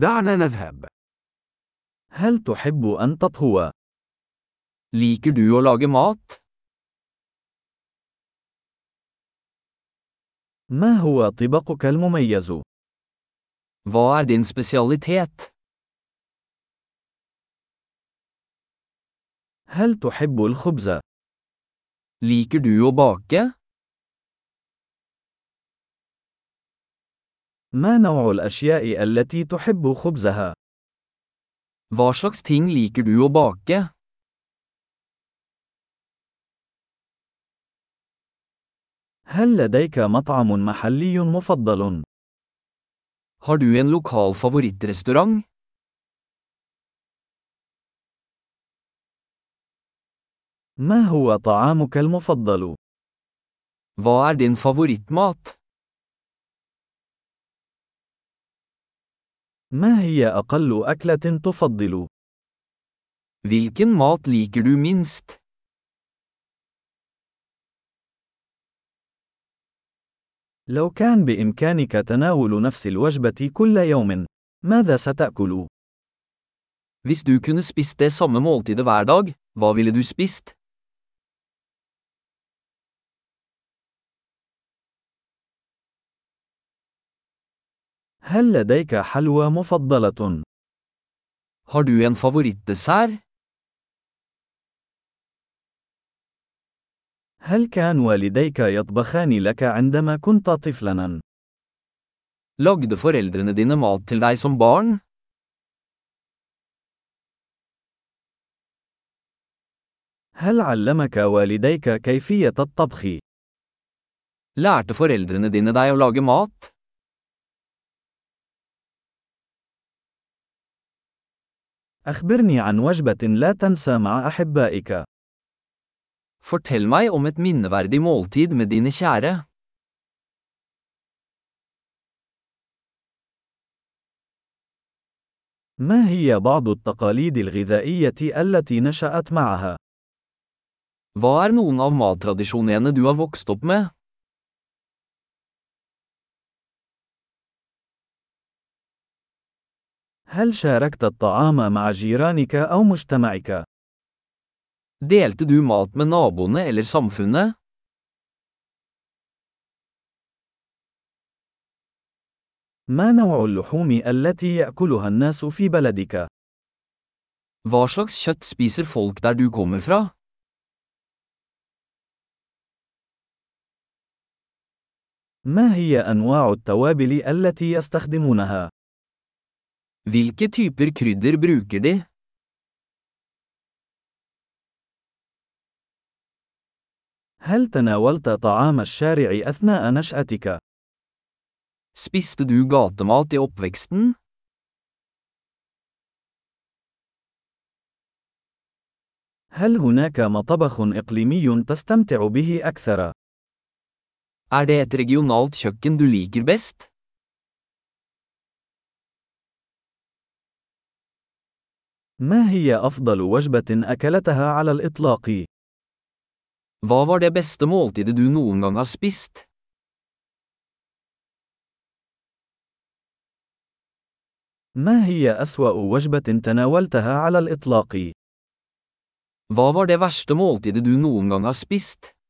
دعنا نذهب. هل تحب أن تطهو؟ Liker du å lage mat? ما هو طبقك المميز؟ Hva din spesialitet? هل تحب الخبز؟ Liker du å bake? ما نوع الأشياء التي تحب خبزها؟ Hva slags ting liker du å bake? هل لديك مطعم محلي مفضل؟ Har du en lokal favorittrestaurant? ما هو طعامك المفضل؟ Hva din favorittmat? ما هي أقل أكلة تفضل؟ Hvilken mat liker du minst? لو كان بإمكانك تناول نفس الوجبة كل يوم، ماذا ستأكل؟ Hvis du kunne spist det samme måltidet hver dag, hva ville du spist? هل لديك حلوى مفضلة؟ Har du en favorittdessert? هل كان والديك يطبخان لك عندما كنت طفلاً؟ Lagde foreldrene dine mat til deg som barn? هل علمك والديك كيفية الطبخ؟ Lærte foreldrene dine deg å lage mat? أخبرني عن وجبة لا تنسى مع أحبائك. Fortell meg om et minneverdig måltid med dine kjære. ما هي بعض التقاليد الغذائية التي نشأت معها؟ Hva er noen av mattradisjonene du har vokst opp med? هل شاركت الطعام مع جيرانك أو مجتمعك؟ Delte du mat med naboene eller samfunnet? ما نوع اللحوم التي يأكلها الناس في بلدك؟ Hva slags kjøtt spiser folk der du kommer fra? ما هي أنواع التوابل التي يستخدمونها؟ Hvilke typer krydder bruker de? هل تناولت طعام الشارع أثناء نشأتك؟ Spiste du gatemat i oppveksten? هل هناك مطبخ إقليمي تستمتع به أكثر؟ Er det et regionalt kjøkken du liker best? ما هي أفضل وجبة أكلتها على الإطلاق؟ Hva var det beste måltidet du noen gang har spist? ما هي أسوأ وجبة تناولتها على الإطلاق؟ Hva var det verste måltidet du noen gang har spist?